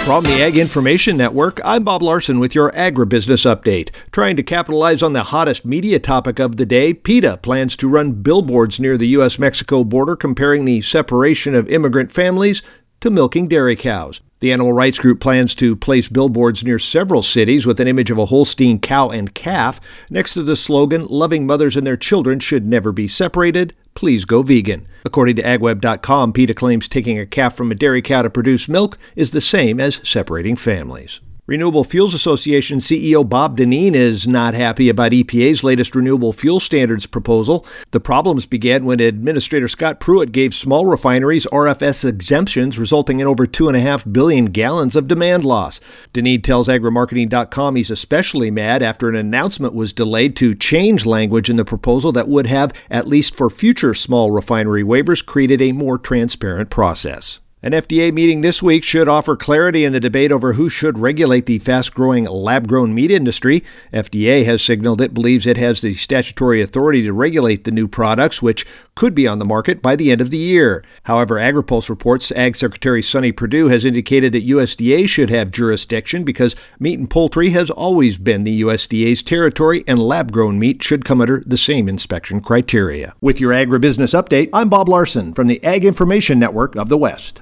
From the Ag Information Network, I'm Bob Larson with your agribusiness update. Trying to capitalize on the hottest media topic of the day, PETA plans to run billboards near the U.S.-Mexico border comparing the separation of immigrant families to milking dairy cows. The animal rights group plans to place billboards near several cities with an image of a Holstein cow and calf next to the slogan, "Loving mothers and their children should never be separated. Please go vegan." According to agweb.com, PETA claims taking a calf from a dairy cow to produce milk is the same as separating families. Renewable Fuels Association CEO Bob Dinneen is not happy about EPA's latest renewable fuel standards proposal. The problems began when Administrator Scott Pruitt gave small refineries RFS exemptions, resulting in over 2.5 billion gallons of demand loss. Dinneen tells agrimarketing.com he's especially mad after an announcement was delayed to change language in the proposal that would have, at least for future small refinery waivers, created a more transparent process. An FDA meeting this week should offer clarity in the debate over who should regulate the fast-growing lab-grown meat industry. FDA has signaled it believes it has the statutory authority to regulate the new products, which could be on the market by the end of the year. However, AgriPulse reports Ag Secretary Sonny Perdue has indicated that USDA should have jurisdiction because meat and poultry has always been the USDA's territory, and lab-grown meat should come under the same inspection criteria. With your agribusiness update, I'm Bob Larson from the Ag Information Network of the West.